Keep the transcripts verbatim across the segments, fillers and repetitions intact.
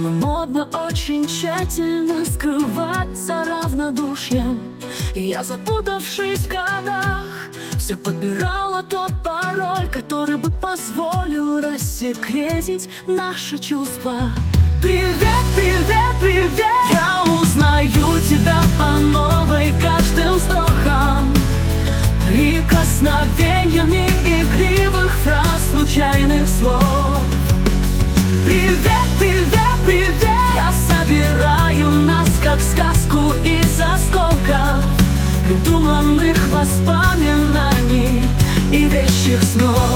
Но модно очень тщательно скрываться равнодушием. И я, запутавшись в годах, все подбирала тот пароль, который бы позволил рассекретить наши чувства. Привет, привет, привет! Я узнаю тебя по новой каждым вздохом, прикосновениями игривых фраз, случайных слов. Привет, привет, привет! Я собираю нас, как сказку из осколков придуманных воспоминаний и вещих снов.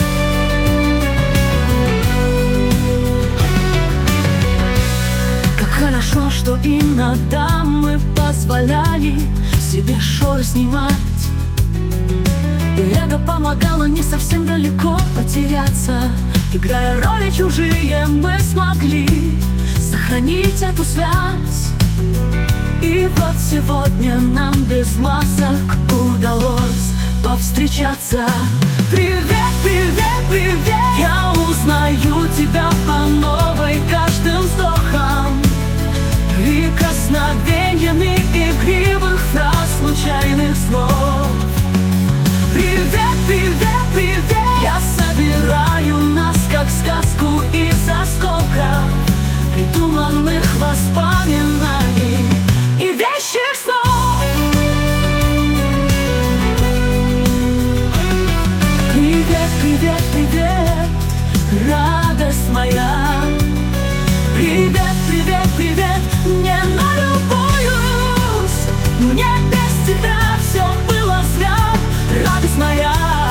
Как хорошо, что иногда мы позволяли себе шоры снимать, и эго помогало не совсем далеко потеряться. Играя роли чужие, мы смогли сохранить эту связь. И вот сегодня нам без масок удалось повстречаться. Привет, привет, привет! Я узнаю тебя по новой каждым вздохом, прикосновениями игривых фраз, случайных слов. Привет, привет, привет! Я собираю нас, как сказку из осколков придуманных воспоминаний и вещих снов. Привет, привет, привет, радость моя. Привет, привет, привет, не налюбуюсь, мне без тебя все было зря. Радость моя,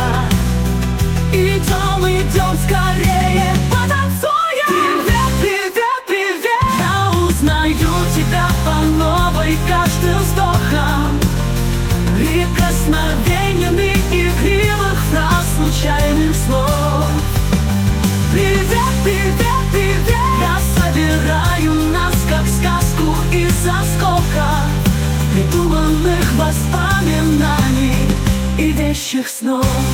идем, идем скорее потанцуем. Привет, привет, привет! Я узнаю тебя по новой каждым вздохом, прикосновениями игривых фраз, случайных слов. Привет, привет, привет! Я собираю нас, как сказку из осколков придуманных воспоминаний и вещих снов.